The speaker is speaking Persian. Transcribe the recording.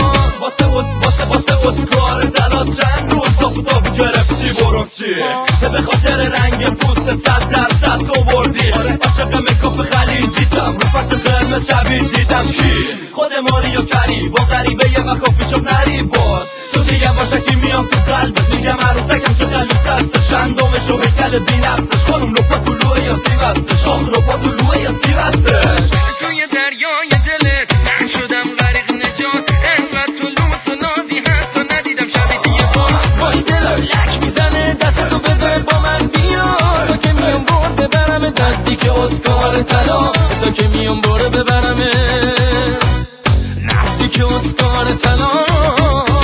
واسه اسکار دلات چند روز تابو گرفتی برو چی به خاطر رنگ پوست 100% آوردی عاشق مکاپ خلیجیتم رو پس قرمز شبیه دیدم کی خود ماریو کری با غریبه یه کافی شب نری باز تو دیگه باشکی میام تو قلبت میگم عروسکم شو قلب دستش اندامش و هیکل بینستش خانم رو پا طلوعه یا سیوستش خانم رو پا طلوعه یا سیوستش توی دریای دلت من شدم غریق نجات انقدر تو لوس و نازی هست و ندیدم شبیه یه بار وای دلم لک میزنه دستتو بده با من بیا تا که میام بار ببرم نزدیک اسکار طلا تا که میام بار ببرم نزدیک اسکار طلا